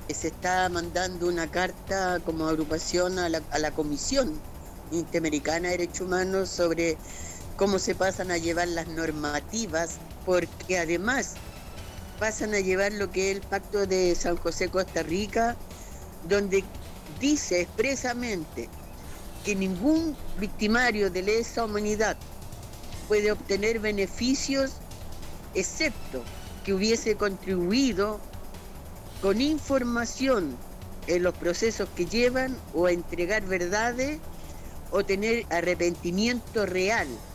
se está mandando una carta como agrupación a la Comisión Interamericana de Derechos Humanos sobre cómo se pasan a llevar las normativas, porque además pasan a llevar lo que es el Pacto de San José, Costa Rica, donde dice expresamente que ningún victimario de lesa humanidad puede obtener beneficios excepto que hubiese contribuido con información en los procesos que llevan o a entregar verdades o tener arrepentimiento real